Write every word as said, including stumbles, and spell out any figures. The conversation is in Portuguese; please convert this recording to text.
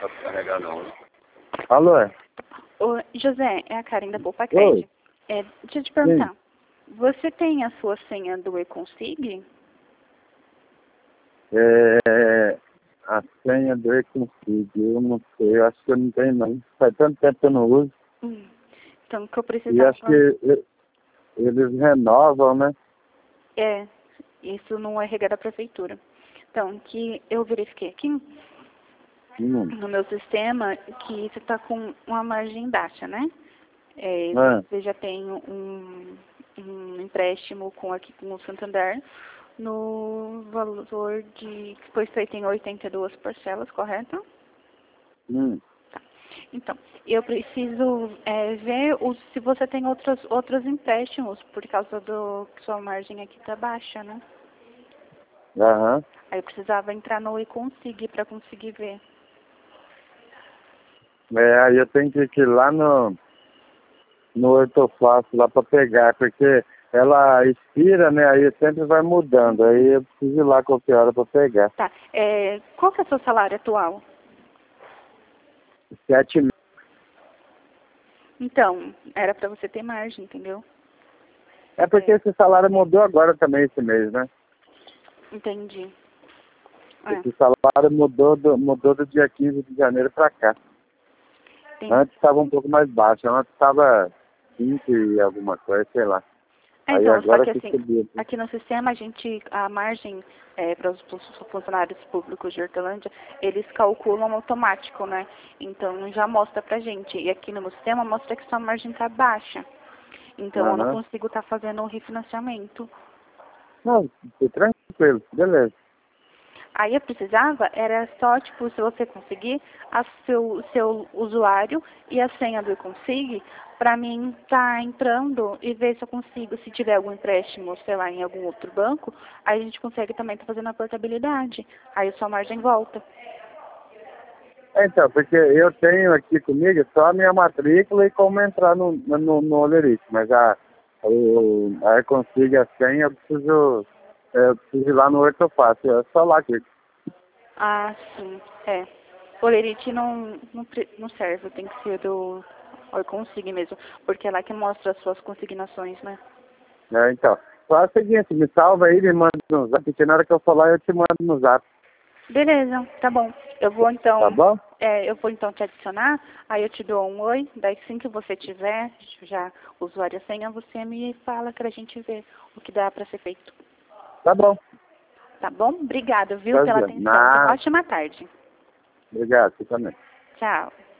pra carregar não. Alô? Ô, José, é a Karen da Poupa Oi. Cred. É, deixa eu te perguntar. Sim. Você tem a sua senha do eConsig? É, a senha do eConsig, eu não sei, eu acho que eu não tenho não. Faz tanto tempo que eu não uso. Hum. Então, o que eu E precisava... acho que e- eles renovam, né? É, isso no R H da prefeitura. Então, que eu verifiquei aqui Hum. no meu sistema que você está com uma margem baixa, né? É, Ah, você já tem um, um empréstimo com aqui com o Santander no valor de... que foi feito em oitenta e duas parcelas, correto? hum. Então, eu preciso é, ver os, se você tem outros, outros empréstimos, por causa do que sua margem aqui está baixa, né? Aham. Aí eu precisava entrar no eConsig para conseguir ver. É, aí eu tenho que ir lá no, no ortofácil lá pra pegar, porque ela expira, né? Aí sempre vai mudando. Aí eu preciso ir lá qualquer hora pra pegar. Tá. É, qual que é o seu salário atual? Sete mil. Então, era para você ter margem, entendeu? É porque É, esse salário mudou agora também esse mês, né? entendi. É, Esse salário mudou do, mudou do dia quinze de janeiro pra cá. tem, Antes estava um pouco mais baixo, antes estava vinte e alguma coisa, sei lá. é, Aí então, só agora que que assim, subiu. aqui no sistema a gente, a margem é, para os funcionários públicos de Hortolândia, eles calculam automático, né? Então já mostra pra gente. E aqui no meu sistema mostra que sua margem está baixa. Então eu não Aham. consigo estar fazendo o refinanciamento. Não, tô tranquilo, beleza. Aí eu precisava, era só, tipo, se você conseguir, a seu, seu usuário e a senha do eConsig, para mim tá entrando e ver se eu consigo, se tiver algum empréstimo, sei lá, em algum outro banco, aí a gente consegue também estar fazendo a portabilidade. Aí a sua margem volta. É, então, porque eu tenho aqui comigo só a minha matrícula e como entrar no, no, no Olerite, mas a, o, a consigo a senha, eu preciso, é, eu preciso ir lá no ortofácil, é só lá que... Ah, sim, é. Olerite não, não, pre- não serve, tem que ser do eConsig mesmo, porque é lá que mostra as suas consignações, né? É, então, faz o seguinte, me salva aí, me manda no zap, porque na hora que eu falar eu te mando no zap, Beleza, tá bom. Eu vou tá então, bom? é, eu vou então te adicionar, aí eu te dou um oi, daí assim que você tiver já o usuário e a senha, você me fala para a gente ver o que dá para ser feito. Tá bom. Tá bom? Obrigada, viu, Tá pela bem. atenção. Tenha uma Nada. ótima tarde. Obrigado, você também. Tchau.